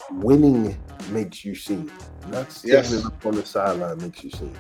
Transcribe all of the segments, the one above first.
winning makes you seen. Not standing up on the sideline makes you seen.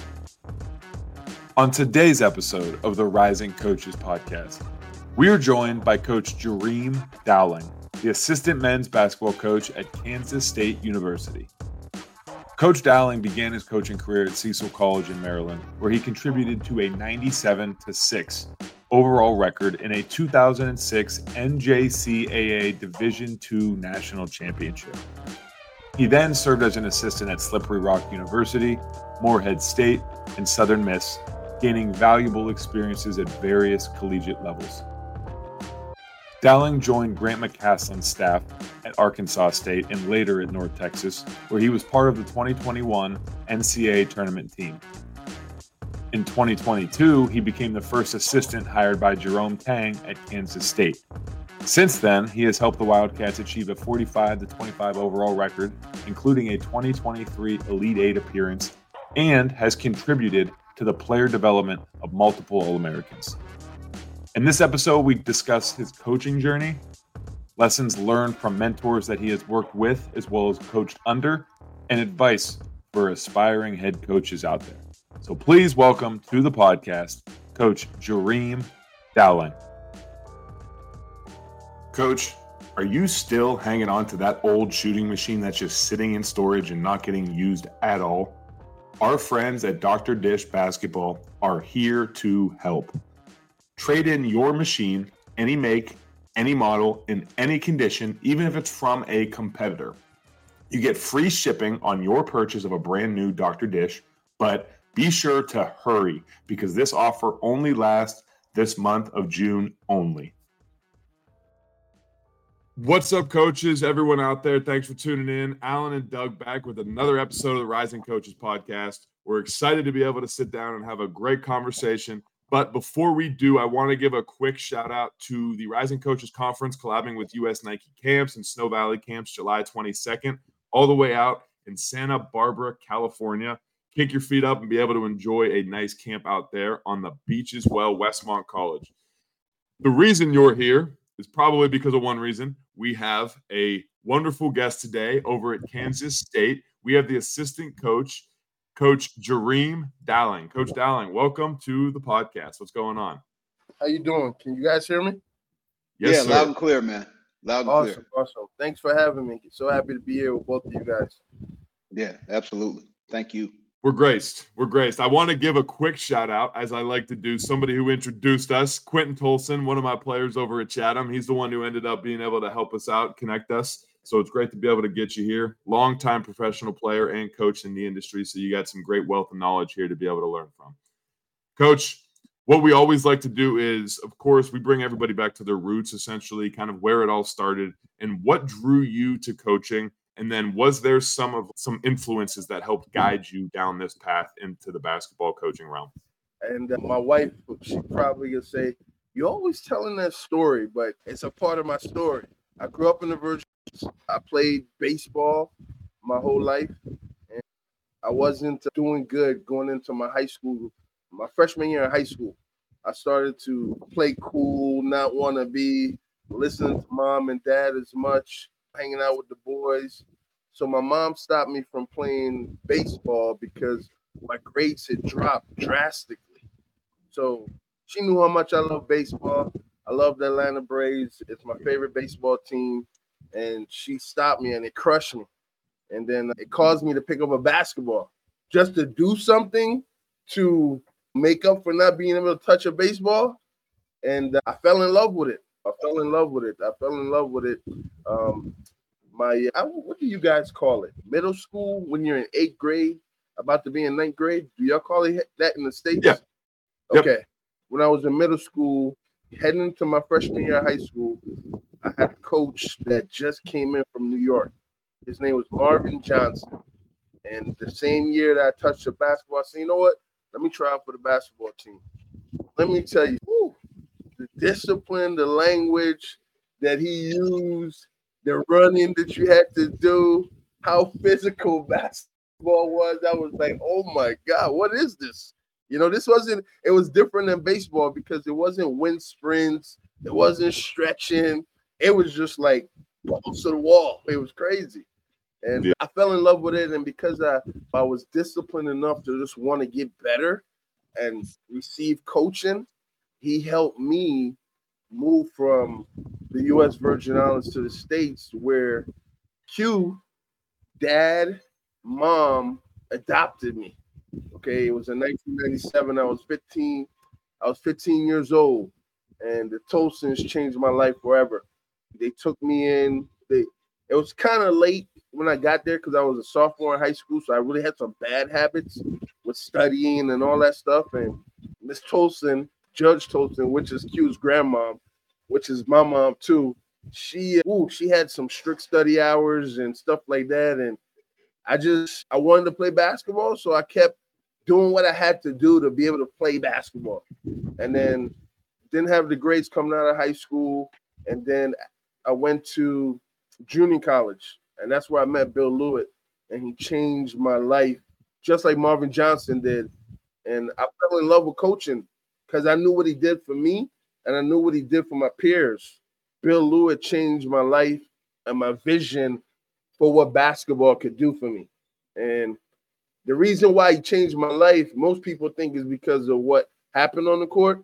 On today's episode of the Rising Coaches Podcast, we are joined by Coach Jareem Dowling, the assistant men's basketball coach at Kansas State University. Coach Dowling began his coaching career at Cecil College in Maryland, where he contributed to a 97-6 overall record in a 2006 NJCAA Division II National Championship. He then served as an assistant at Slippery Rock University, Morehead State, and Southern Miss, gaining valuable experiences at various collegiate levels. Dowling joined Grant McCaslin's staff at Arkansas State and later at North Texas, where he was part of the 2021 NCAA tournament team. In 2022, he became the first assistant hired by Jerome Tang at Kansas State. Since then, he has helped the Wildcats achieve a 45-25 overall record, including a 2023 Elite Eight appearance, and has contributed to the player development of multiple All-Americans. In this episode, we discuss his coaching journey, lessons learned from mentors that he has worked with as well as coached under, and advice for aspiring head coaches out there. So please welcome to the podcast, Coach Jareem Dowling. Coach, are you still hanging on to that old shooting machine that's just sitting in storage and not getting used at all? Our friends at Dr. Dish Basketball are here to help. Trade in your machine, any make, any model, in any condition, even if it's from a competitor. You get free shipping on your purchase of a brand new Dr. Dish, but be sure to hurry because this offer only lasts this month of June only. What's up, coaches? Everyone out there, thanks for tuning in. Alan and Doug back with another episode of the Rising Coaches Podcast. We're excited to be able to sit down and have a great conversation. But before we do, I want to give a quick shout out to the Rising Coaches Conference collabing with US Nike Camps and Snow Valley Camps July 22nd, all the way out in Santa Barbara, California. Kick your feet up and be able to enjoy a nice camp out there on the beach as well, Westmont College. The reason you're here is probably because of one reason. We have a wonderful guest today over at Kansas State. We have the assistant coach, Coach Jareem Dowling. Coach Dowling, welcome to the podcast. What's going on? How you doing? Can you guys hear me? Yes, sir. Loud and clear, man. Loud and clear. Awesome. Thanks for having me. So happy to be here with both of you guys. Yeah, absolutely. Thank you. We're graced. I want to give a quick shout out, as I like to do, somebody who introduced us, Quentin Tolson, one of my players over at Chatham. He's the one who ended up being able to help us out, connect us. So it's great to be able to get you here. Longtime professional player and coach in the industry. So you got some great wealth of knowledge here to be able to learn from. Coach, what we always like to do is, of course, we bring everybody back to their roots, essentially, kind of where it all started and what drew you to coaching. And then was there some influences that helped guide you down this path into the basketball coaching realm? And my wife, she probably will say, you're always telling that story, but it's a part of my story. I grew up in the Virgin. I played baseball my whole life, and I wasn't doing good going into my high school. My freshman year in high school, I started to play cool, not want to be listening to mom and dad as much, hanging out with the boys. So my mom stopped me from playing baseball because my grades had dropped drastically. So she knew how much I love baseball. I love the Atlanta Braves. It's my favorite baseball team. And she stopped me and it crushed me. And then it caused me to pick up a basketball just to do something to make up for not being able to touch a baseball. And I fell in love with it. What do you guys call it? Middle school when you're in 8th grade, about to be in 9th grade? Do y'all call it that in the States? Yeah. Okay. Yep. When I was in middle school, heading into my freshman year of high school, I had a coach that just came in from New York. His name was Marvin Johnson. And the same year that I touched the basketball, I said, you know what? Let me try out for the basketball team. Let me tell you, the discipline, the language that he used, the running that you had to do, how physical basketball was. I was like, oh my God, what is this? You know, it was different than baseball because it wasn't wind sprints. It wasn't stretching. It was just like balls to the wall. It was crazy. And I fell in love with it. And because I was disciplined enough to just want to get better and receive coaching, he helped me move from the U.S. Virgin Islands to the States, where Q, dad, mom adopted me. Okay, it was in 1997. I was 15. I was 15 years old, and the Tolsons changed my life forever. They took me in. It was kind of late when I got there because I was a sophomore in high school, so I really had some bad habits with studying and all that stuff. And Miss Tolson, Judge Tolson, which is Q's grandmom, which is my mom too, she had some strict study hours and stuff like that. And I wanted to play basketball, so I kept doing what I had to do to be able to play basketball. And then didn't have the grades coming out of high school. And then I went to junior college, and that's where I met Bill Lewitt, and he changed my life just like Marvin Johnson did. And I fell in love with coaching because I knew what he did for me, and I knew what he did for my peers. Bill Lewitt changed my life and my vision for what basketball could do for me. And the reason why he changed my life, most people think, is because of what happened on the court.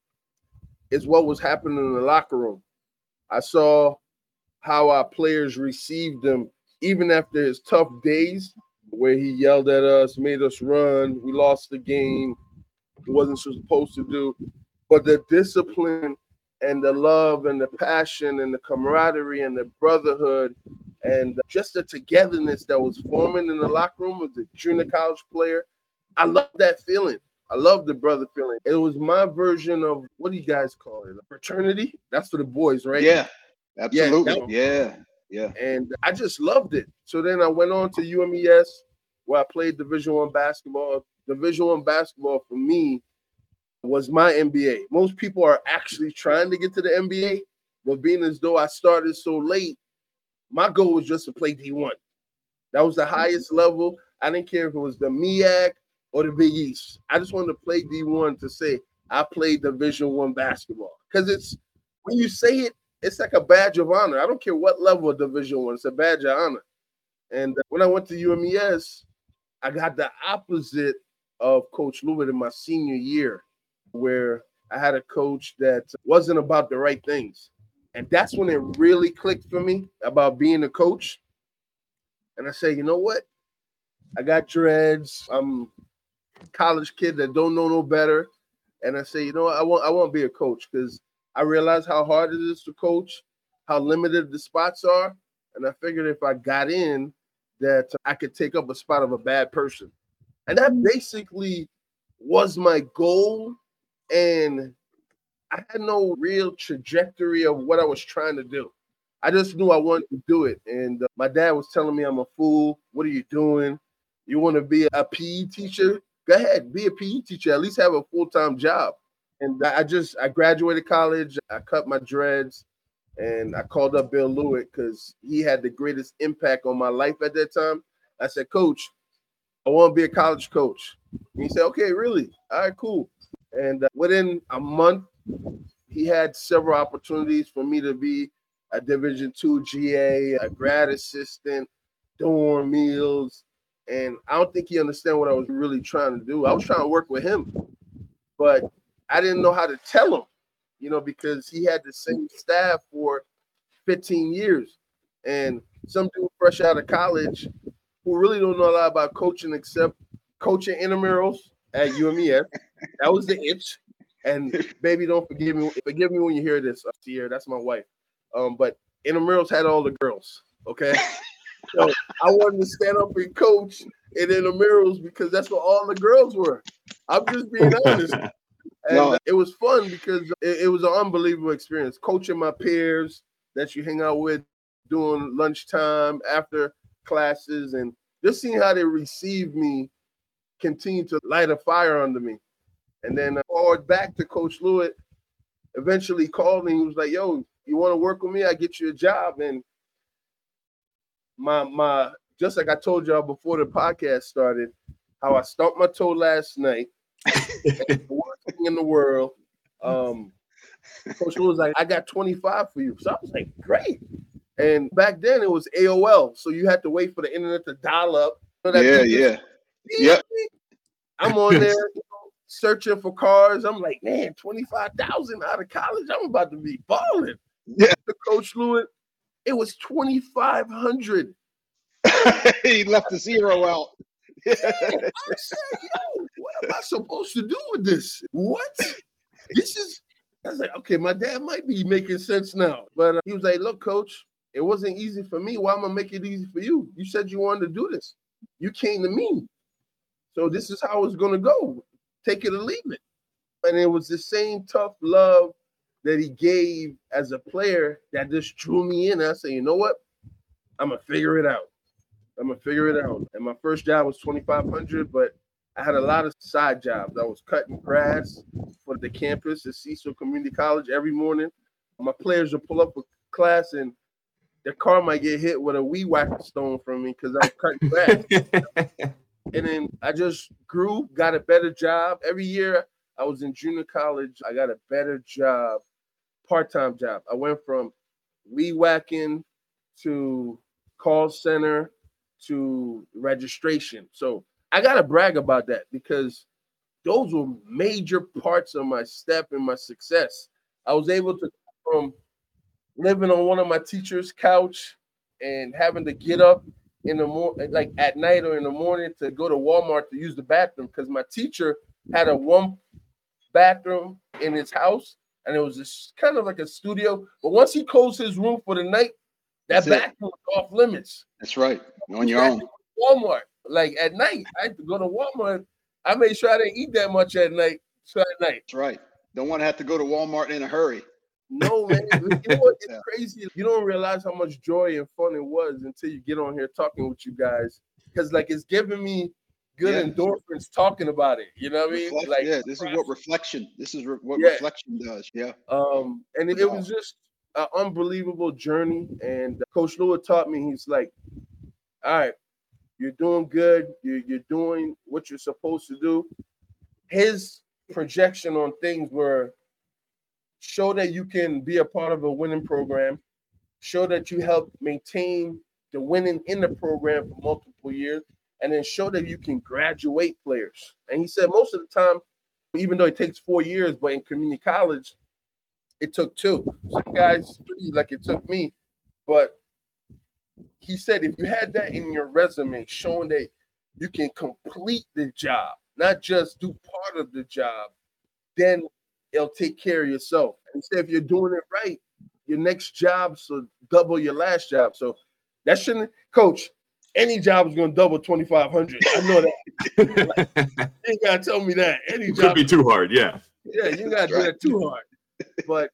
It's what was happening in the locker room. I saw how our players received him, even after his tough days, where he yelled at us, made us run. We lost the game. He wasn't supposed to do. But the discipline and the love and the passion and the camaraderie and the brotherhood and just the togetherness that was forming in the locker room as a junior college player, I love that feeling. I love the brother feeling. It was my version of, what do you guys call it? A fraternity? That's for the boys, right? Yeah, absolutely. Yeah. And I just loved it. So then I went on to UMES, where I played Division I basketball. Division I basketball for me was my NBA. Most people are actually trying to get to the NBA, but being as though I started so late, my goal was just to play D1. That was the highest level. I didn't care if it was the MEAC or the Big East. I just wanted to play D1 to say I played Division I basketball. Because it's, when you say it, it's like a badge of honor. I don't care what level of Division I, it's a badge of honor. And when I went to UMES, I got the opposite of Coach Lewitt in my senior year, where I had a coach that wasn't about the right things. And that's when it really clicked for me about being a coach. And I say, you know what? I got dreads. I'm a college kid that don't know no better. And I say, you know what? I want to be a coach, because I realize how hard it is to coach, how limited the spots are. And I figured if I got in, that I could take up a spot of a bad person. And that basically was my goal. And I had no real trajectory of what I was trying to do. I just knew I wanted to do it. And my dad was telling me I'm a fool. What are you doing? You want to be a PE teacher? Go ahead, be a PE teacher. At least have a full-time job. And I graduated college. I cut my dreads, and I called up Bill Lewitt because he had the greatest impact on my life at that time. I said, Coach, I want to be a college coach. And he said, okay, really? All right, cool. And within a month, he had several opportunities for me to be a Division II GA, a grad assistant, dorm meals. And I don't think he understood what I was really trying to do. I was trying to work with him, but I didn't know how to tell him, because he had the same staff for 15 years. And some dude fresh out of college who really don't know a lot about coaching except coaching intramurals at UMES. That was the itch. And baby, don't forgive me. Forgive me when you hear this, Sierra. That's my wife. But intramurals had all the girls. Okay. So I wanted to stand up and coach in intramurals because that's what all the girls were. I'm just being honest. And it was fun because it was an unbelievable experience. Coaching my peers that you hang out with during lunchtime, after classes, and just seeing how they received me continued to light a fire under me. And then forward back to Coach Lewitt, eventually called me. He was like, yo, you want to work with me? I get you a job. And my just like I told y'all before the podcast started, how I stumped my toe last night. The worst thing in the world. Coach Lewitt was like, I got 25 for you. So I was like, great. And back then it was AOL, so you had to wait for the internet to dial up. Yep. I'm on there searching for cars. I'm like, man, 25,000 out of college. I'm about to be balling. Yeah. The Coach Lewis, it was 2,500. He left the zero out. I said, yo, what am I supposed to do with this? What? I was like, okay, my dad might be making sense now. But he was like, look, Coach, it wasn't easy for me. Why am I going to make it easy for you? You said you wanted to do this. You came to me. So this is how it's going to go. Take it or leave it. And it was the same tough love that he gave as a player that just drew me in. I said, you know what? I'm going to figure it out. And my first job was 2,500, but I had a lot of side jobs. I was cutting grass for the campus at Cecil Community College every morning. My players would pull up for class and their car might get hit with a weed whacker stone from me because I was cutting grass. And then I just grew, got a better job. Every year I was in junior college, I got a better job, part-time job. I went from weed whacking to call center to registration. So I got to brag about that because those were major parts of my step and my success. I was able to go from living on one of my teacher's couch and having to get up in the morning, like at night or in the morning, to go to Walmart to use the bathroom because my teacher had a one bathroom in his house and it was just kind of like a studio. But once he closed his room for the night, that bathroom was off limits. That's right. On your own. Walmart. Like at night, I had to go to Walmart. I made sure I didn't eat that much at night. That's right. Don't want to have to go to Walmart in a hurry. No, man. You know what? It's crazy. You don't realize how much joy and fun it was until you get on here talking with you guys. Because like it's giving me good endorphins talking about it. You know what I mean? Like this is what reflection does. Yeah. And it was just an unbelievable journey. And Coach Lewis taught me, he's like, all right, you're doing good. You're doing what you're supposed to do. His projection on things were show that you can be a part of a winning program, show that you help maintain the winning in the program for multiple years, and then show that you can graduate players. And he said most of the time, even though it takes 4 years, but in community college, it took 2. Some guys, 3, like it took me. But he said if you had that in your resume, showing that you can complete the job, not just do part of the job, then it'll take care of yourself. And say if you're doing it right, your next job should double your last job. So that shouldn't, Coach, any job is going to double 2,500. I know that. You ain't got to tell me that. Any job could be too hard, yeah. Yeah, you got to do that too hard. But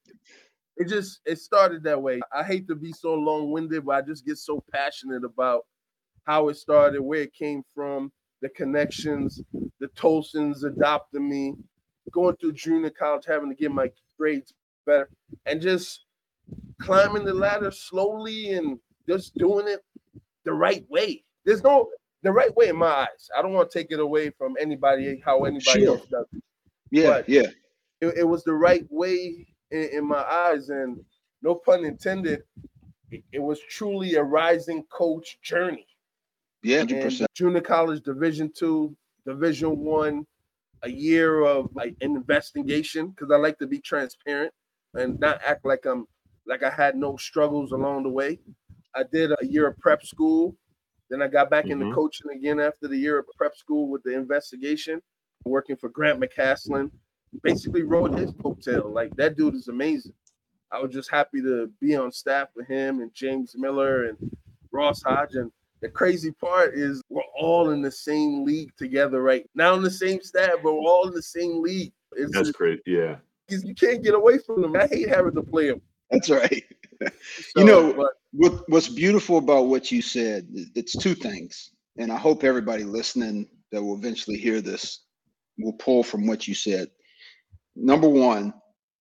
it started that way. I hate to be so long-winded, but I just get so passionate about how it started, where it came from, the connections, the Tolsons adopting me, going through junior college, having to get my grades better, and just climbing the ladder slowly and just doing it the right way. There's no the right way in my eyes. I don't want to take it away from anybody, how anybody else does it. Yeah, but it was the right way in my eyes, and no pun intended, it was truly a rising coach journey. Yeah, 100%. Junior college, Division II, Division I, a year of like investigation, because I like to be transparent and not act like I had no struggles along the way. I did a year of prep school. Then I got back into coaching again after the year of prep school with the investigation, working for Grant McCaslin. Basically rode his coattail. Like, that dude is amazing. I was just happy to be on staff with him and James Miller and Ross Hodge. And the crazy part is we're all in the same league together right now, on the same staff, but we're all in the same league. That's great. Yeah. You can't get away from them. I hate having to play them. That's right. What's beautiful about what you said, it's 2 things. And I hope everybody listening that will eventually hear this will pull from what you said. Number 1,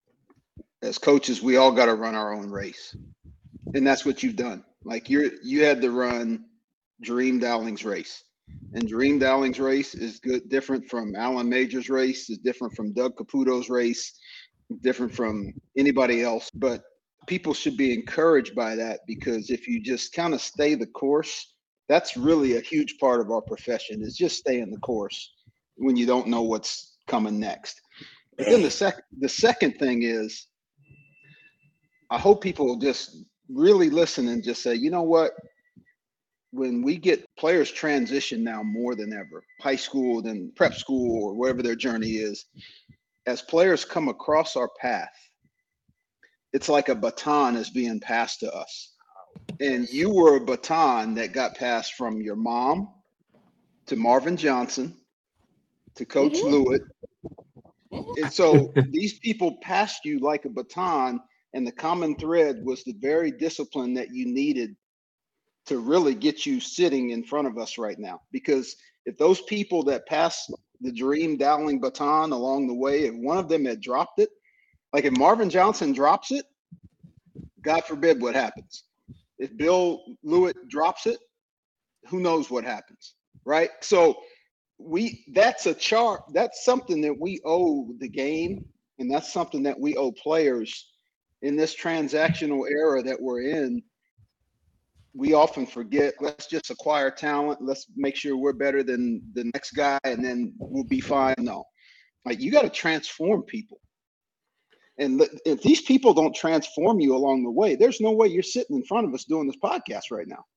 as coaches, we all got to run our own race. And that's what you've done. Like you had to run Dream Dowling's race. And Dream Dowling's race is different from Alan Major's race, is different from Doug Caputo's race, different from anybody else. But people should be encouraged by that, because if you just kind of stay the course, that's really a huge part of our profession, is just staying the course when you don't know what's coming next. But then the second thing is, I hope people will just really listen and just say, you know what? When we get players transition now more than ever, high school, then prep school, or wherever their journey is, as players come across our path, it's like a baton is being passed to us. And you were a baton that got passed from your mom to Marvin Johnson to Coach Lewitt. And so these people passed you like a baton, and the common thread was the very discipline that you needed to really get you sitting in front of us right now. Because if those people that passed the Jareem Dowling baton along the way, if one of them had dropped it, like if Marvin Johnson drops it, God forbid what happens. If Bill Lewitt drops it, who knows what happens, right? So that's something that we owe the game, and that's something that we owe players in this transactional era that we're in. We often forget, let's just acquire talent. Let's make sure we're better than the next guy, and then we'll be fine. No, like, you got to transform people. And if these people don't transform you along the way, there's no way you're sitting in front of us doing this podcast right now.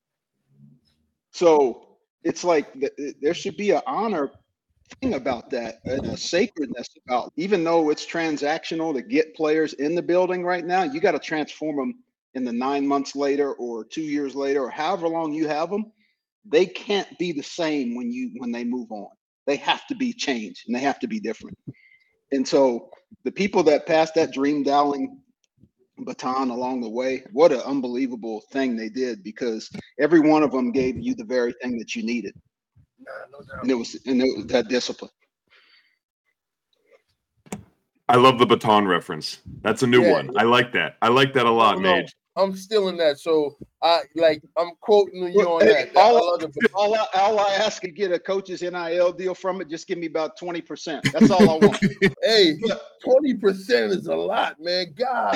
So it's like there should be an honor thing about that, and a sacredness about, even though it's transactional to get players in the building right now, you got to transform them in the 9 months later or 2 years later or however long you have them. They can't be the same when they move on. They have to be changed, and they have to be different. And so the people that passed that Jareem Dowling baton along the way, what an unbelievable thing they did, because every one of them gave you the very thing that you needed. No doubt. And it was that discipline. I love the baton reference. That's a new one. I like that. I like that a lot, Mage. I'm stealing that. So I'm quoting you on that. All I ask to get a coach's NIL deal from it, just give me about 20%. That's all I want. Hey, 20% is a lot, man. God,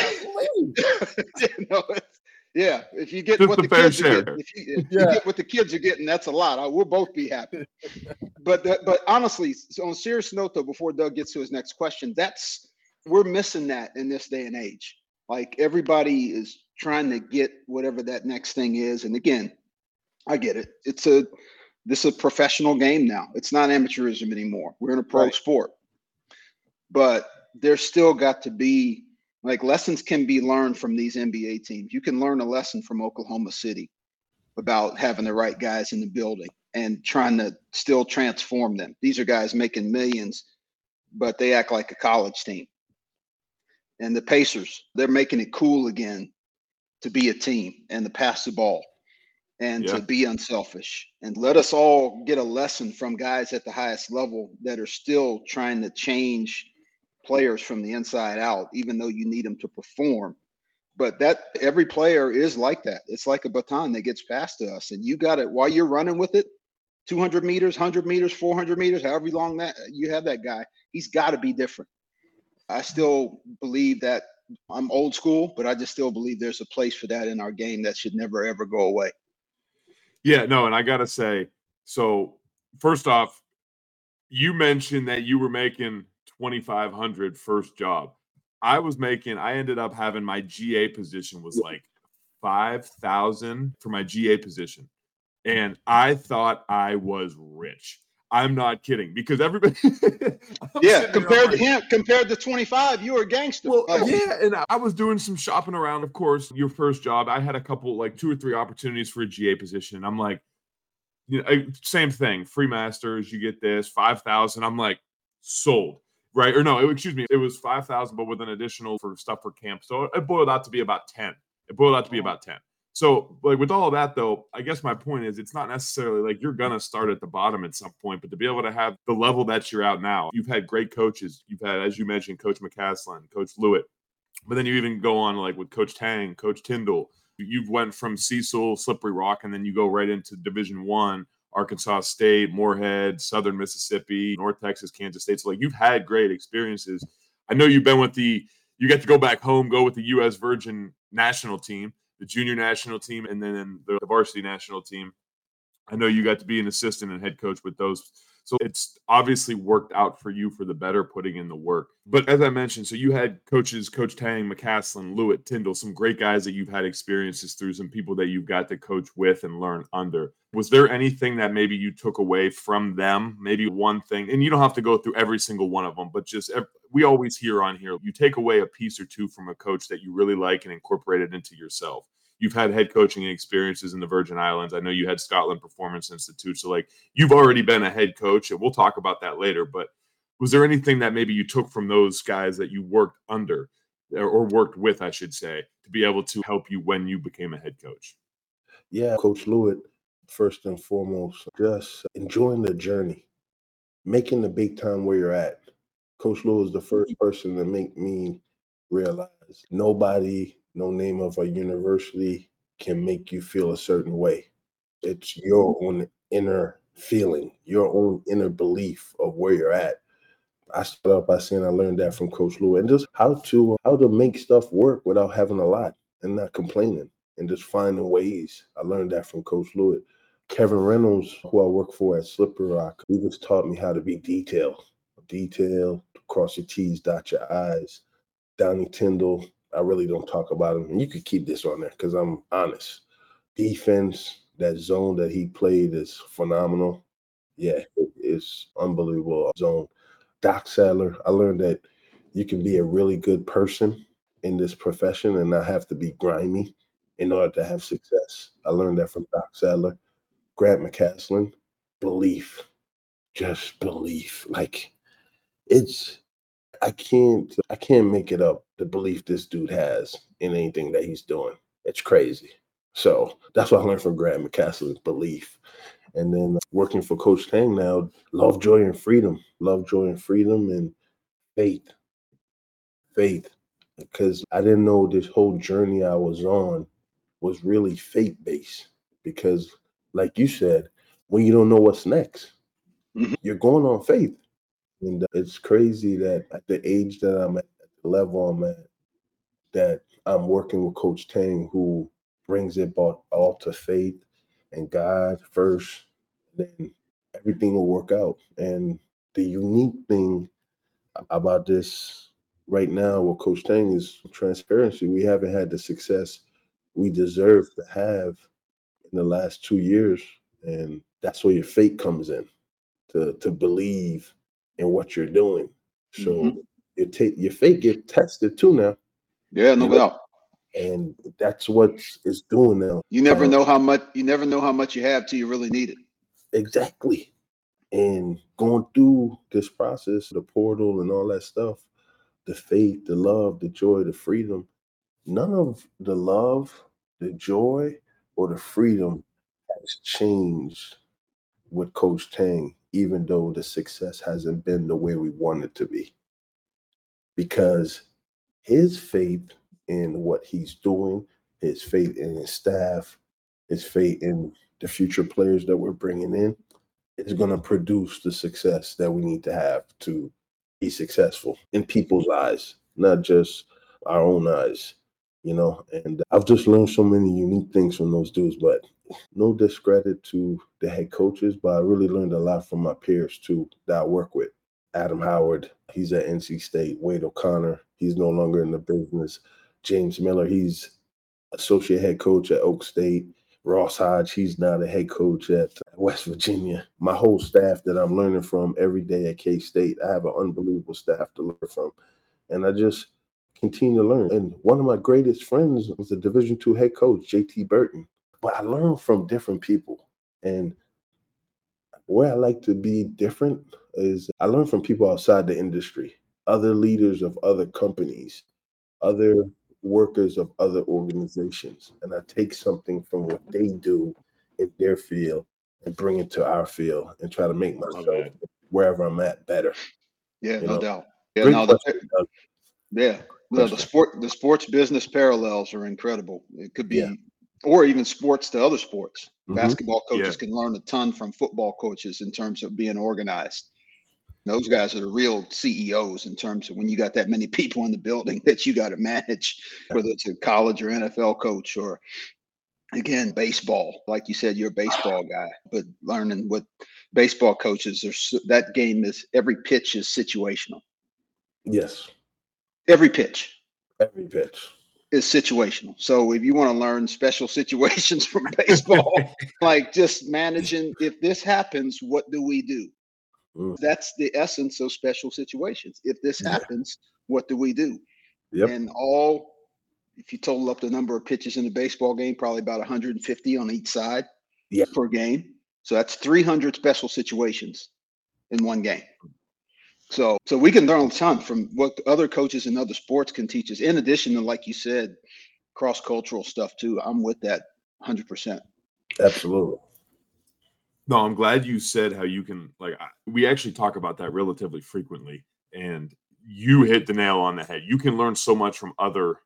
yeah. If you get just what the kids are getting, if you get what the kids are getting, that's a lot. We'll both be happy. But honestly, on a serious note, though, before Doug gets to his next question, we're missing that in this day and age. Like, everybody is trying to get whatever that next thing is. And again, I get it. This is a professional game now. It's not amateurism anymore. We're in a pro sport. But there's still got to be, like, lessons can be learned from these NBA teams. You can learn a lesson from Oklahoma City about having the right guys in the building and trying to still transform them. These are guys making millions, but they act like a college team. And the Pacers, they're making it cool again to be a team and to pass the ball and to be unselfish. And let us all get a lesson from guys at the highest level that are still trying to change players from the inside out, even though you need them to perform. But that every player is like that. It's like a baton that gets passed to us, and you got it while you're running with it. 200 meters, 100 meters, 400 meters, however long that you have that guy, he's got to be different. I still believe that. I'm old school, but I just still believe there's a place for that in our game that should never, ever go away. Yeah, no, and I got to say, so first off, you mentioned that you were making $2,500 first job. I ended up having my GA position was like $5,000 for my GA position. And I thought I was rich. I'm not kidding, because everybody compared to 25, you were a gangster. Well, and I was doing some shopping around, of course. Your first job, I had a couple, like 2 or 3 opportunities for a GA position. I'm like, same thing, free masters, you get this, 5,000. I'm like, sold, right? Or no, it was 5,000, but with an additional for stuff for camp. So it boiled out to be about 10. So, like, with all of that, though, I guess my point is, it's not necessarily like you're going to start at the bottom at some point, but to be able to have the level that you're at now, you've had great coaches. You've had, as you mentioned, Coach McCaslin, Coach Lewitt, but then you even go on like with Coach Tang, Coach Tyndall. You've went from Cecil, Slippery Rock, and then you go right into Division I, Arkansas State, Moorhead, Southern Mississippi, North Texas, Kansas State. So, like, you've had great experiences. I know you've been with the you get to go back home, go with the U.S. Virgin national team, the junior national team, and then the varsity national team. I know you got to be an assistant and head coach with those. So it's obviously worked out for you for the better, putting in the work. But as I mentioned, so you had coaches, Coach Tang, McCaslin, Lewitt, Tyndall, some great guys that you've had experiences through, some people that you've got to coach with and learn under. Was there anything that maybe you took away from them? Maybe one thing, and you don't have to go through every single one of them, but just we always hear on here, you take away a piece or two from a coach that you really like and incorporate it into yourself. You've had head coaching experiences in the Virgin Islands. I know you had Scotland Performance Institute. So, like, you've already been a head coach, and we'll talk about that later. But was there anything that maybe you took from those guys that you worked under or worked with, I should say, to be able to help you when you became a head coach? Yeah, Coach Lewitt, first and foremost, just enjoying the journey, making the big time where you're at. Coach Lewitt is the first person to make me realize nobody, no name of a university can make you feel a certain way. It's your own inner feeling, your own inner belief of where you're at. I started off by saying I learned that from Coach Lewitt, and just how to make stuff work without having a lot and not complaining and just finding ways. I learned that from Coach Lewitt. Kevin Reynolds, who I work for at Slippery Rock, he just taught me how to be detailed, cross your T's, dot your I's. Donnie Tyndall, I really don't talk about him. And you could keep this on there because I'm honest. Defense, that zone that he played is phenomenal. Yeah, it's unbelievable zone. Doc Sadler, I learned that you can be a really good person in this profession and not have to be grimy in order to have success. I learned that from Doc Sadler. Grant McCaslin, belief, just belief. Like, I can't make it up, the belief this dude has in anything that he's doing. It's crazy. So that's what I learned from Grant McCaslin, belief. And then working for Coach Tang now, love, joy, and freedom. Love, joy, and freedom, and faith. Faith. Because I didn't know this whole journey I was on was really faith-based. Because like you said, when you don't know what's next, you're going on faith. And it's crazy that at the age that I'm at, the level I'm at, that I'm working with Coach Tang, who brings it all to faith and God first, then everything will work out. And the unique thing about this right now with Coach Tang is transparency. We haven't had the success we deserve to have in the last 2 years. And that's where your faith comes in, to believe in what you're doing. So your faith get tested too now. Yeah, no doubt. And that's what it's doing now. You never know how much you have till you really need it. Exactly. And going through this process, the portal and all that stuff, the faith, the love, the joy, the freedom, none of the love, the joy, or the freedom has changed with Coach Tang, even though the success hasn't been the way we want it to be. Because his faith in what he's doing, his faith in his staff, his faith in the future players that we're bringing in is going to produce the success that we need to have to be successful in people's eyes, not just our own eyes, And I've just learned so many unique things from those dudes, but no discredit to the head coaches, but I really learned a lot from my peers too that I work with. Adam Howard, he's at NC State. Wade O'Connor, he's no longer in the business. James Miller, he's associate head coach at Oak State. Ross Hodge, he's now the head coach at West Virginia. My whole staff that I'm learning from every day at K-State, I have an unbelievable staff to learn from. And I just continue to learn. And one of my greatest friends was the Division II head coach, JT Burton. But I learn from different people. And where I like to be different is I learn from people outside the industry, other leaders of other companies, other workers of other organizations. And I take something from what they do in their field and bring it to our field and try to make myself wherever I'm at better. Yeah, no doubt. Yeah, the sports business parallels are incredible. It could be, or even sports to other sports. Basketball coaches can learn a ton from football coaches in terms of being organized. Those guys are the real CEOs in terms of when you got that many people in the building that you got to manage, whether it's a college or NFL coach or, again, baseball. Like you said, you're a baseball guy, but learning what baseball coaches are, that game is, every pitch is situational. Yes. Every pitch is situational. So if you want to learn special situations from baseball, like just managing, if this happens, what do we do? That's the essence of special situations. If this happens, what do we do? Yep. And if you total up the number of pitches in a baseball game, probably about 150 on each side per game. So that's 300 special situations in one game. So we can learn a ton from what other coaches in other sports can teach us. In addition to, like you said, cross-cultural stuff too. I'm with that 100%. Absolutely. No, I'm glad you said how you can, we actually talk about that relatively frequently, and you hit the nail on the head. You can learn so much from other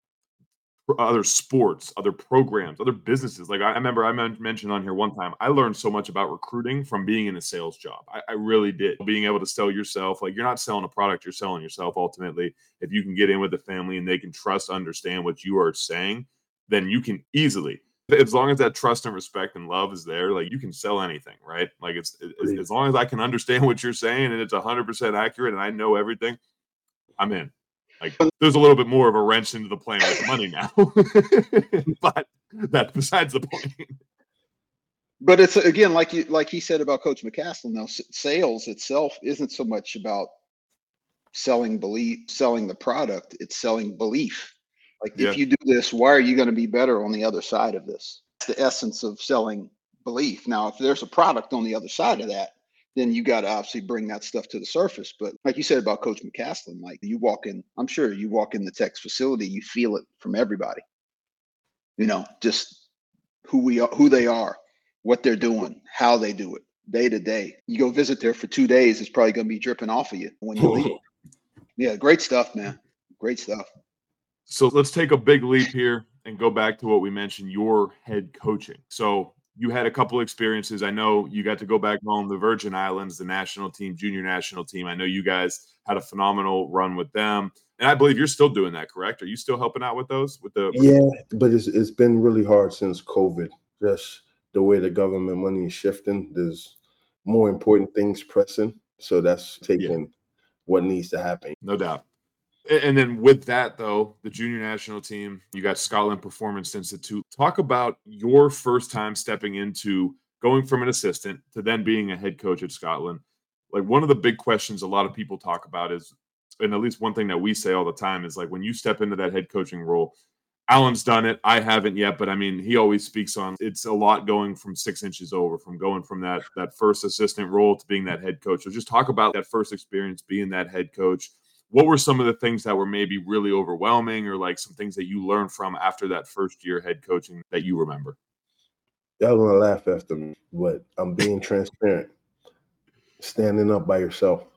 sports, other programs, other businesses. Like I remember I mentioned on here one time, I learned so much about recruiting from being in a sales job. I really did. Being able to sell yourself, like you're not selling a product, you're selling yourself ultimately. If you can get in with the family and they can understand what you are saying, then you can easily, as long as that trust and respect and love is there, like you can sell anything, right? Like it's as long as I can understand what you're saying and it's 100% accurate and I know everything, I'm in. Like there's a little bit more of a wrench into the plan with the money now, but that's besides the point. But it's, again, like he said about Coach McCaslin, now sales itself isn't so much about selling the product, it's selling belief. Like if you do this, why are you going to be better on the other side of this? It's the essence of selling belief. Now, if there's a product on the other side of that, then you got to obviously bring that stuff to the surface. But like you said about Coach McCaslin, like I'm sure you walk in the Tech's facility, you feel it from everybody, just who they are, what they're doing, how they do it day to day. You go visit there for 2 days, it's probably going to be dripping off of you when you leave. Yeah. Great stuff, man. Great stuff. So let's take a big leap here and go back to what we mentioned, your head coaching. So you had a couple experiences. I know you got to go back home, the Virgin Islands, the national team, junior national team. I know you guys had a phenomenal run with them. And I believe you're still doing that, correct? Are you still helping out with those? Yeah, but it's been really hard since COVID. Just the way the government money is shifting, there's more important things pressing. So that's taking what needs to happen. No doubt. And then with that, though, the junior national team, you got Scotland Performance Institute. Talk about your first time stepping into going from an assistant to then being a head coach at Scotland. Like one of the big questions a lot of people talk about is, and at least one thing that we say all the time is like when you step into that head coaching role, Alan's done it. I haven't yet, but I mean, he always speaks on it's a lot going from 6 inches over, from going from that first assistant role to being that head coach. So just talk about that first experience being that head coach. What were some of the things that were maybe really overwhelming or like some things that you learned from after that first year head coaching that you remember? Y'all gonna laugh after me, but I'm being transparent. Standing up by yourself.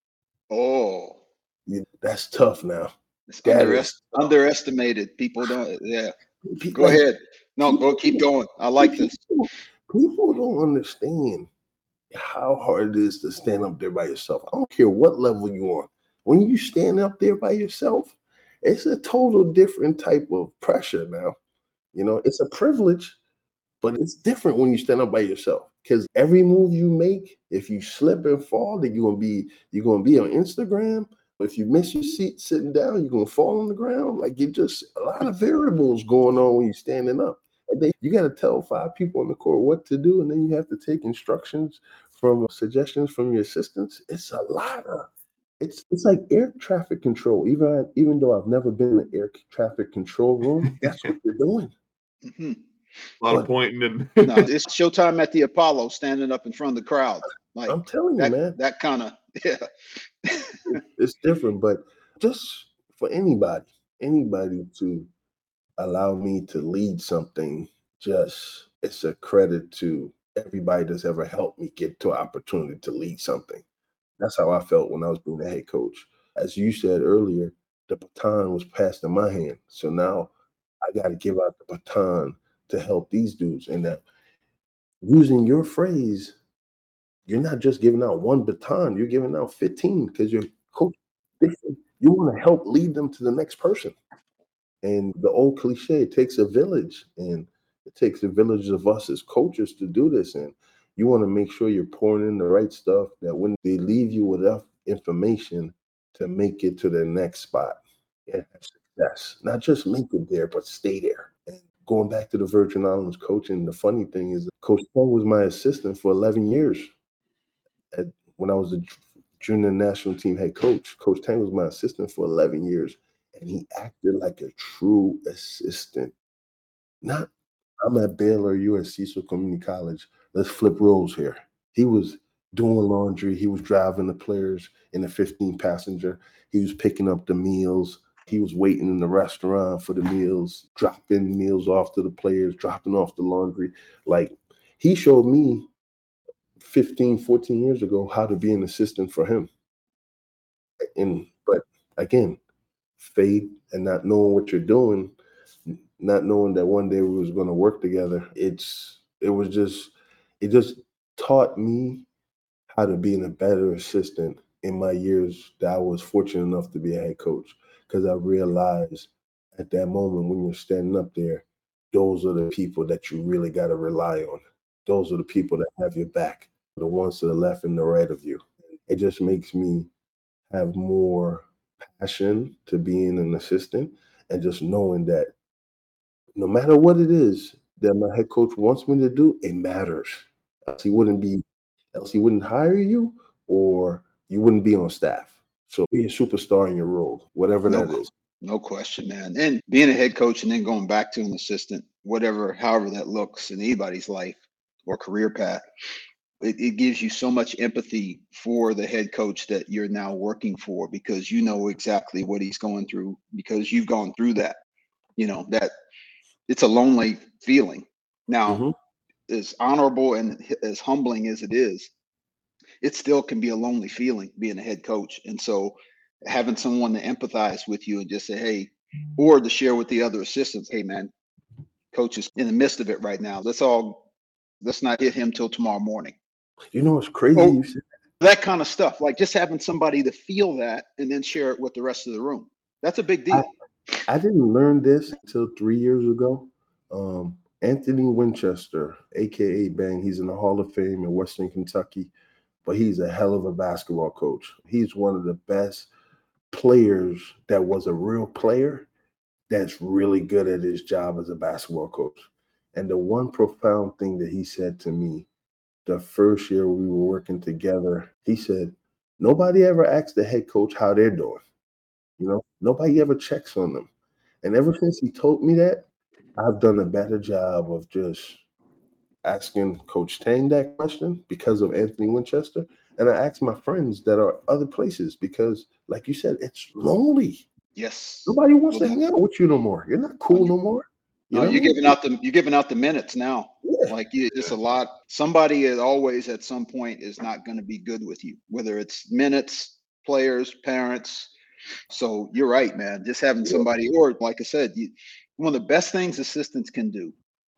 Oh, that's tough now. It's underestimated. People don't. Yeah. Go ahead. No, keep going. I like this. People don't understand how hard it is to stand up there by yourself. I don't care what level you're on. When you stand up there by yourself, it's a total different type of pressure now. It's a privilege, but it's different when you stand up by yourself. Because every move you make, if you slip and fall, then you're gonna be on Instagram. If you miss your seat sitting down, you're gonna fall on the ground. Like you just a lot of variables going on when you're standing up. And then you got to tell 5 people on the court what to do, and then you have to take suggestions from your assistants. It's a lot of. It's like air traffic control. Even though I've never been in an air traffic control room, that's what they're doing. Mm-hmm. A lot of pointing and no, it's showtime at the Apollo, standing up in front of the crowd. Like I'm telling you, man, that kind of it's different. But just for anybody to allow me to lead something, it's a credit to everybody that's ever helped me get to an opportunity to lead something. That's how I felt when I was being the head coach. As you said earlier, the baton was passed in my hand. So now I got to give out the baton to help these dudes. And that, using your phrase, you're not just giving out one baton, you're giving out 15 because your coach, you want to help lead them to the next person. And the old cliche, it takes a village, and it takes a village of us as coaches to do this. And you want to make sure you're pouring in the right stuff that when they leave you with enough information to make it to the next spot and have success, not just make it there, but stay there. And going back to the Virgin Islands coaching, the funny thing is Coach Tang was my assistant for 11 years. When I was the junior national team head coach, Coach Tang was my assistant for 11 years. And he acted like a true assistant. Not, I'm at Baylor, USC, so community college. Let's flip roles here. He was doing laundry. He was driving the players in a 15-passenger. He was picking up the meals. He was waiting in the restaurant for the meals, dropping meals off to the players, dropping off the laundry. Like, he showed me 15, 14 years ago how to be an assistant for him. But again, faith and not knowing what you're doing, not knowing that one day we was going to work together. It just taught me how to be a better assistant in my years that I was fortunate enough to be a head coach, because I realized at that moment when you're standing up there, those are the people that you really got to rely on. Those are the people that have your back, the ones to the left and the right of you. It just makes me have more passion to being an assistant, and just knowing that no matter what it is that my head coach wants me to do, it matters. Else he wouldn't hire you, or you wouldn't be on staff. So be a superstar in your role, whatever that is. No question, man. And being a head coach and then going back to an assistant, however that looks in anybody's life or career path, it gives you so much empathy for the head coach that you're now working for, because you know exactly what he's going through, because you've gone through that. You know, that it's a lonely feeling. Now, as honorable and as humbling as it is, it still can be a lonely feeling being a head coach. And so having someone to empathize with you and just say, hey, or to share with the other assistants, hey, man, coach is in the midst of it right now. Let's not hit him till tomorrow morning. You know, it's crazy. That kind of stuff, like just having somebody to feel that and then share it with the rest of the room. That's a big deal. I didn't learn this until 3 years ago. Anthony Winchester, a.k.a. Bang, he's in the Hall of Fame in Western Kentucky, but he's a hell of a basketball coach. He's one of the best players that was a real player that's really good at his job as a basketball coach. And the one profound thing that he said to me the first year we were working together, he said, nobody ever asks the head coach how they're doing. You know, nobody ever checks on them. And ever since he told me that, I've done a better job of just asking Coach Tang that question because of Anthony Winchester. And I ask my friends that are other places because, like you said, it's lonely. Yes. Nobody wants to hang out with you no more. You're not cool no more. You're giving out the minutes now. Yeah. Like it's a lot. Somebody is always at some point is not going to be good with you, whether it's minutes, players, parents. So you're right, man. Just having somebody, or like I said, one of the best things assistants can do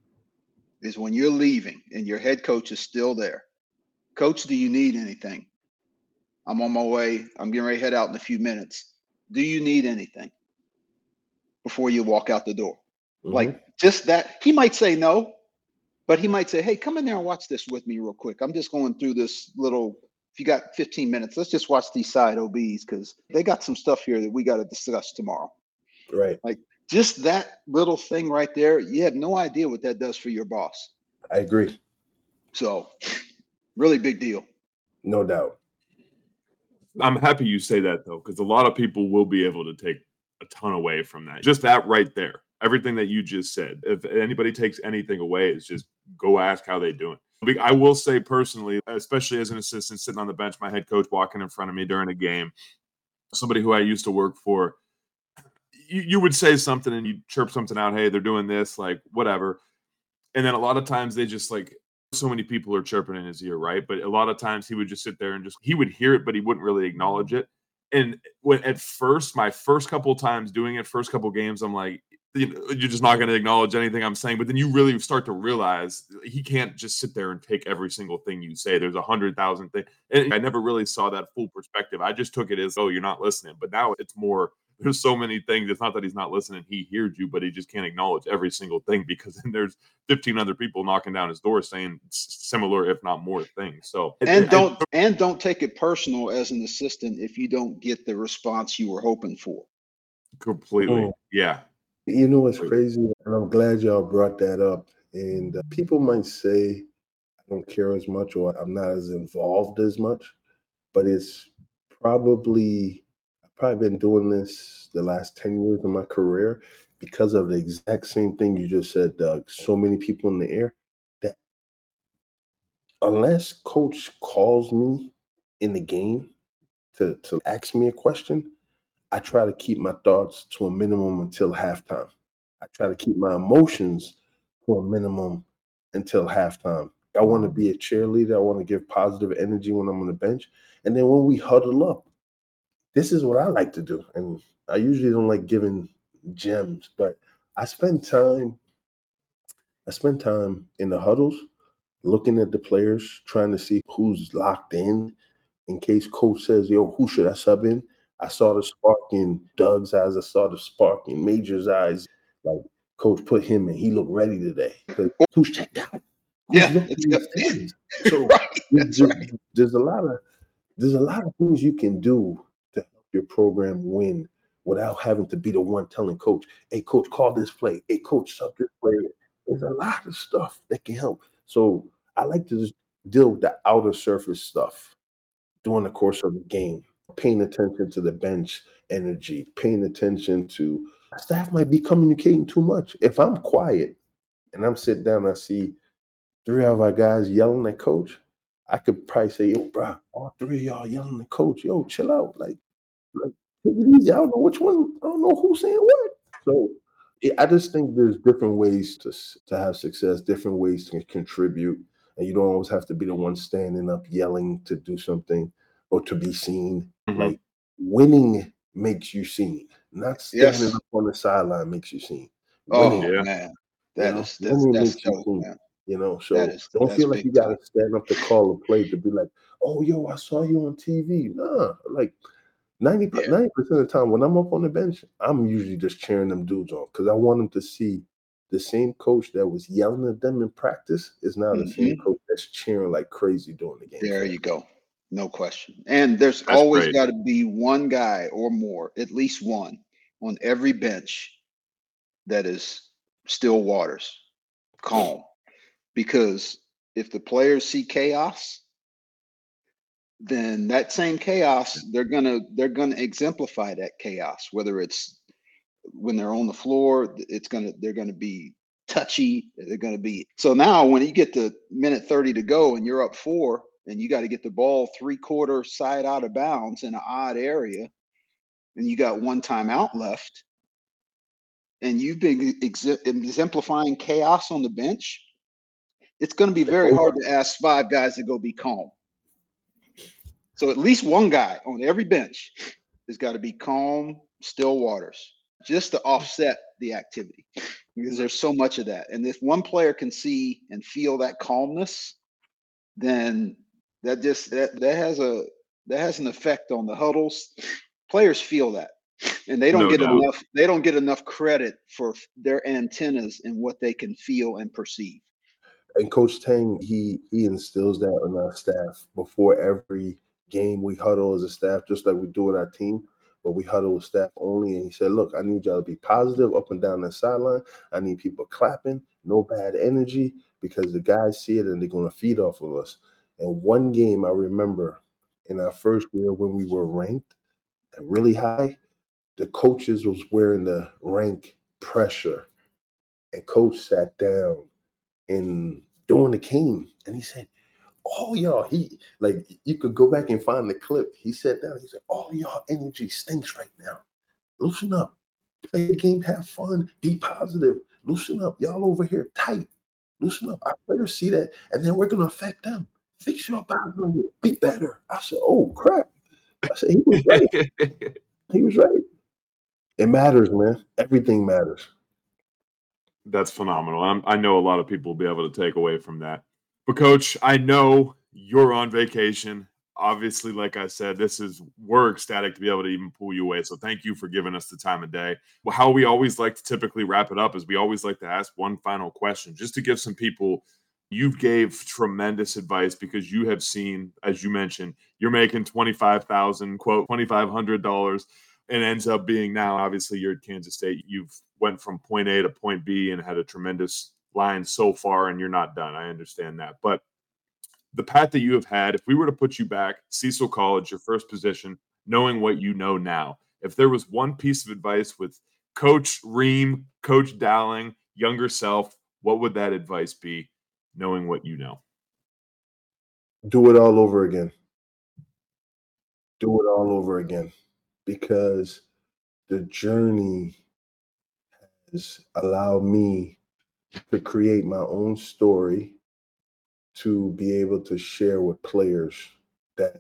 is when you're leaving and your head coach is still there. Coach, do you need anything? I'm on my way. I'm getting ready to head out in a few minutes. Do you need anything before you walk out the door? Mm-hmm. Like just that. He might say no, but he might say, hey, come in there and watch this with me real quick. I'm just going through this little, if you got 15 minutes, let's just watch these side OBs because they got some stuff here that we got to discuss tomorrow. Right. Like just that little thing right there, you have no idea what that does for your boss. I agree. So really big deal. No doubt. I'm happy you say that, though, because a lot of people will be able to take a ton away from that. Just that right there. Everything that you just said. If anybody takes anything away, it's just go ask how they're doing. I will say personally, especially as an assistant sitting on the bench, my head coach walking in front of me during a game, somebody who I used to work for, you would say something and you chirp something out, hey, they're doing this, like whatever. And then a lot of times they just like, so many people are chirping in his ear, right? But a lot of times he would just sit there and he would hear it, but he wouldn't really acknowledge it. And when at first, my first couple of times doing it, first couple of games, I'm like, you're just not going to acknowledge anything I'm saying. But then you really start to realize he can't just sit there and take every single thing you say. There's 100,000 things. And I never really saw that full perspective. I just took it as, oh, you're not listening. But now it's more, there's so many things. It's not that he's not listening. He hears you, but he just can't acknowledge every single thing, because then there's 15 other people knocking down his door saying similar, if not more things. So, and don't take it personal as an assistant if you don't get the response you were hoping for. Completely. Yeah. You know what's crazy? And I'm glad y'all brought that up. And people might say I don't care as much, or I'm not as involved as much, but it's probably, I've probably been doing this the last 10 years of my career because of the exact same thing you just said, Doug. So many people in the air that unless coach calls me in the game to ask me a question, I try to keep my thoughts to a minimum until halftime. I try to keep my emotions to a minimum until halftime. I want to be a cheerleader. I want to give positive energy when I'm on the bench. And then when we huddle up, this is what I like to do. And I usually don't like giving gems, but I spend time in the huddles looking at the players, trying to see who's locked in case coach says, yo, who should I sub in? I saw the spark in Doug's eyes. I saw the spark in Major's eyes. Like, coach put him in. He looked ready today. Who's checked out? Yeah, so right. There's a lot of things you can do to help your program win without having to be the one telling coach, hey, coach, call this play. Hey, coach, sub this play. There's a lot of stuff that can help. So I like to just deal with the outer surface stuff during the course of the game. Paying attention to the bench energy, paying attention to staff might be communicating too much. If I'm quiet and I'm sitting down, I see 3 of our guys yelling at coach, I could probably say, yo, bro, all 3 of y'all yelling at coach. Yo, chill out. Like take it easy. I don't know which one. I don't know who's saying what. So I just think there's different ways to have success, different ways to contribute. And you don't always have to be the one standing up yelling to do something or to be seen. Mm-hmm. Like winning makes you seen. Not standing up on the sideline makes you seen. Winning, man. That's dope, man. You know, so don't feel like you got to stand up to call a play to be like, oh, yo, I saw you on TV. Nah, like 90% of the time when I'm up on the bench, I'm usually just cheering them dudes on because I want them to see the same coach that was yelling at them in practice is now the same coach that's cheering like crazy during the game. There you go. No question. And that's always got to be one guy or more, at least one, on every bench that is still waters, calm. Because if the players see chaos, then that same chaos, they're gonna exemplify that chaos. Whether it's when they're on the floor, they're gonna be touchy. They're gonna be so. Now, when you get to minute 30 to go and you're up 4, and you got to get the ball 3/4 side out of bounds in an odd area, and you got 1 timeout left, and you've been exemplifying chaos on the bench, it's going to be very hard to ask 5 guys to go be calm. So at least one guy on every bench has got to be calm, still waters, just to offset the activity, because there's so much of that. And if one player can see and feel that calmness, then that has an effect on the huddles. Players feel that, and they don't get enough credit for their antennas and what they can feel and perceive. And Coach Tang, he instills that in our staff. Before every game, we huddle as a staff, just like we do with our team, but we huddle with staff only. And he said, look, I need y'all to be positive up and down the sideline. I need people clapping, no bad energy, because the guys see it and they're going to feed off of us. And one game I remember in our first year when we were ranked really high, the coaches was wearing the rank pressure. And coach sat down and during the game and he said, all y'all, you could go back and find the clip. He sat down, he said, all y'all energy stinks right now. Loosen up. Play the game, have fun, be positive. Loosen up. Y'all over here tight. Loosen up. Our players see that, and then we're going to affect them. Fix your body. Be better. I said, oh, crap. I said, he was right. He was right. It matters, man. Everything matters. That's phenomenal. I know a lot of people will be able to take away from that. But Coach, I know you're on vacation. Obviously, like I said, we're ecstatic to be able to even pull you away. So thank you for giving us the time of day. Well, how we always like to typically wrap it up is we always like to ask one final question just to give some people. You gave tremendous advice because you have seen, as you mentioned, you're making $25,000, quote, $2,500. And ends up being now, obviously, you're at Kansas State. You've went from point A to point B and had a tremendous line so far, and you're not done. I understand that. But the path that you have had, if we were to put you back, Cecil College, your first position, knowing what you know now, if there was one piece of advice with Coach Ream, Coach Dowling, younger self, what would that advice be, knowing what you know? Do it all over again. Do it all over again, because the journey has allowed me to create my own story, to be able to share with players that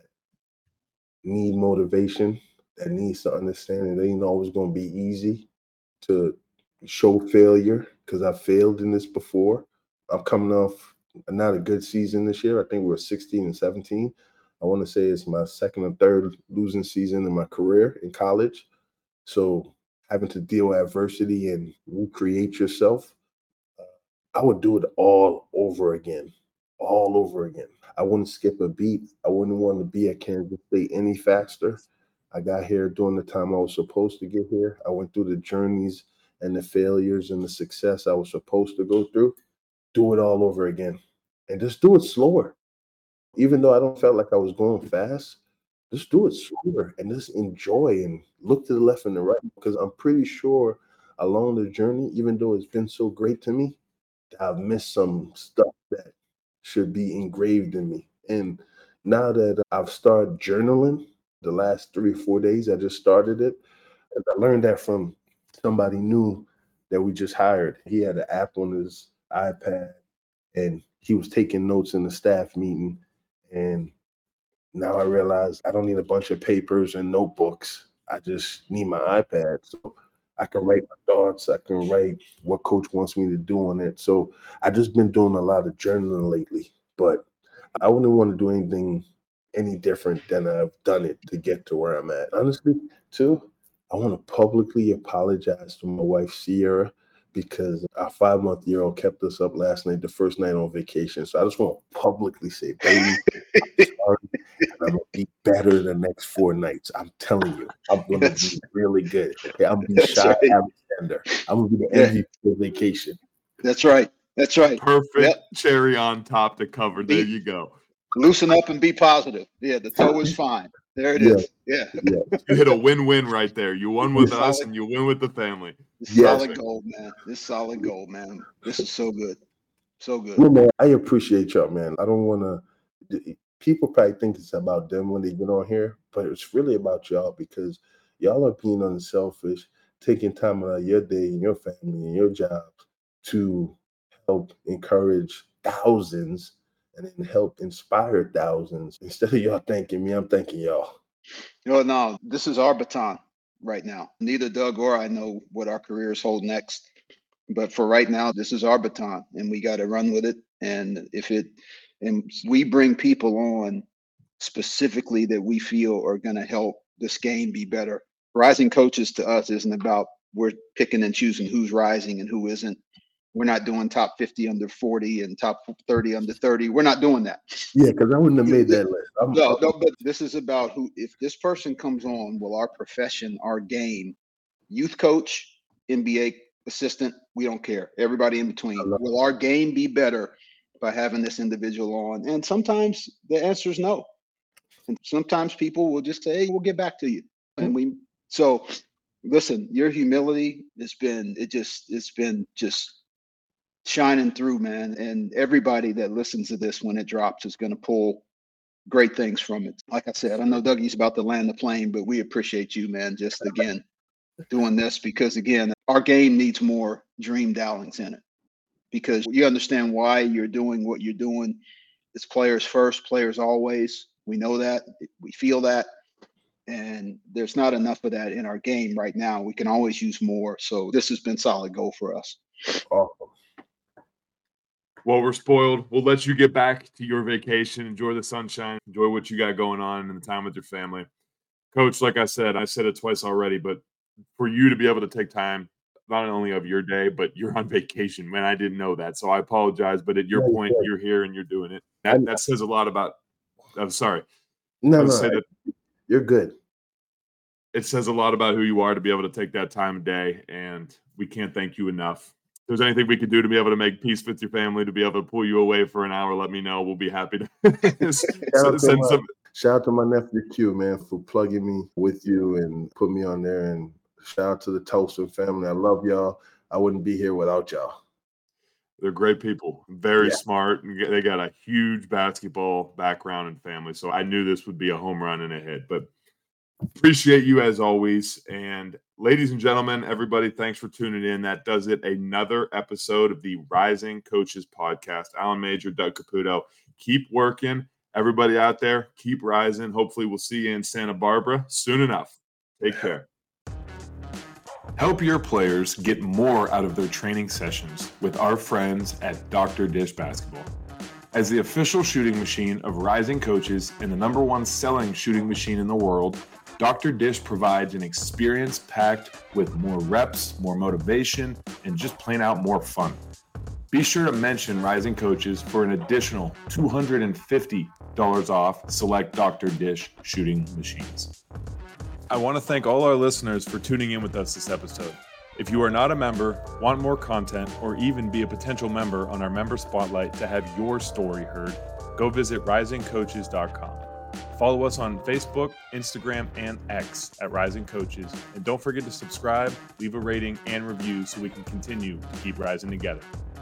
need motivation, that needs to understand it ain't always going to be easy to show failure, because I failed in this before. I'm coming off not a good season this year. I think we're 16 and 17. I want to say it's my second or third losing season in my career in college. So having to deal with adversity and recreate yourself, I would do it all over again. All over again. I wouldn't skip a beat. I wouldn't want to be at Kansas State any faster. I got here during the time I was supposed to get here. I went through the journeys and the failures and the success I was supposed to go through. Do it all over again. And just do it slower. Even though I don't felt like I was going fast, just do it slower and just enjoy and look to the left and the right. Because I'm pretty sure along the journey, even though it's been so great to me, I've missed some stuff that should be engraved in me. And now that I've started journaling the last 3 or 4 days, I just started it. And I learned that from somebody new that we just hired. He had an app on his iPad and he was taking notes in the staff meeting. And now I realize I don't need a bunch of papers and notebooks. I just need my iPad. So I can write my thoughts. I can write what coach wants me to do on it. So I just been doing a lot of journaling lately, but I wouldn't want to do anything any different than I've done it to get to where I'm at. Honestly, too, I want to publicly apologize to my wife, Sierra, because our 5-month-old kept us up last night, the first night on vacation. So I just want to publicly say, baby, I'm sorry. And I'm going to be better the next 4 nights. I'm telling you, I'm going to be really good. Okay, I'm going to be Shy right. Alexander. I'm going to be the MVP of vacation. That's right. That's right. Perfect cherry on top to cover. There you go. Loosen up and be positive. Yeah, the toe is fine. There it is. Yeah. You hit a win-win right there. You won with us and you win with the family. Solid gold, man. This solid gold, man. This is so good. So good. Well, man, I appreciate y'all, man. I don't want to – people probably think it's about them when they get on here, but it's really about y'all, because y'all are being unselfish, taking time out of your day and your family and your job to help encourage thousands and then help inspire thousands. Instead of y'all thanking me, I'm thanking y'all. No, this is our baton right now. Neither Doug or I know what our careers hold next. But for right now, this is our baton and we got to run with it. And we bring people on specifically that we feel are going to help this game be better. Rising coaches to us isn't about we're picking and choosing who's rising and who isn't. We're not doing top 50 under 40 and top 30 under 30. We're not doing that. Yeah, because I wouldn't have made that list. No, but this is about if this person comes on, will our profession, our game, youth coach, NBA assistant, we don't care. Everybody in between. Will our game be better by having this individual on? And sometimes the answer is no. And sometimes people will just say, hey, we'll get back to you. And so listen, your humility it's been just shining through, man. And everybody that listens to this when it drops is going to pull great things from it. Like I said, I know Dougie's about to land the plane, but we appreciate you, man. Just again, doing this because again, our game needs more Dream Dowlings in it because you understand why you're doing what you're doing. It's players first, players always. We know that. We feel that. And there's not enough of that in our game right now. We can always use more. So this has been solid gold for us. Awesome. Well, we're spoiled. We'll let you get back to your vacation. Enjoy the sunshine. Enjoy what you got going on and the time with your family. Coach, like I said it twice already, but for you to be able to take time, not only of your day, but you're on vacation. Man, I didn't know that. So I apologize. But at your point, you're here and you're doing it. That says a lot about – I'm sorry. No, you're good. It says a lot about who you are to be able to take that time of day, and we can't thank you enough. If there's anything we could do to be able to make peace with your family, to be able to pull you away for an hour, let me know. We'll be happy to send some. Shout out to my nephew Q, man, for plugging me with you and put me on there. And shout out to the Tolson family. I love y'all. I wouldn't be here without y'all. They're great people, very smart. And they got a huge basketball background and family. So I knew this would be a home run and a hit. But appreciate you as always. And ladies and gentlemen, everybody, thanks for tuning in. That does it. Another episode of the Rising Coaches Podcast. Alan Major, Doug Caputo. Keep working. Everybody out there, keep rising. Hopefully we'll see you in Santa Barbara soon enough. Take care. Help your players get more out of their training sessions with our friends at Dr. Dish Basketball. As the official shooting machine of Rising Coaches and the #1 selling shooting machine in the world, Dr. Dish provides an experience packed with more reps, more motivation, and just plain out more fun. Be sure to mention Rising Coaches for an additional $250 off select Dr. Dish shooting machines. I want to thank all our listeners for tuning in with us this episode. If you are not a member, want more content, or even be a potential member on our member spotlight to have your story heard, go visit risingcoaches.com. Follow us on Facebook, Instagram, and X at Rising Coaches. And don't forget to subscribe, leave a rating, and review so we can continue to keep rising together.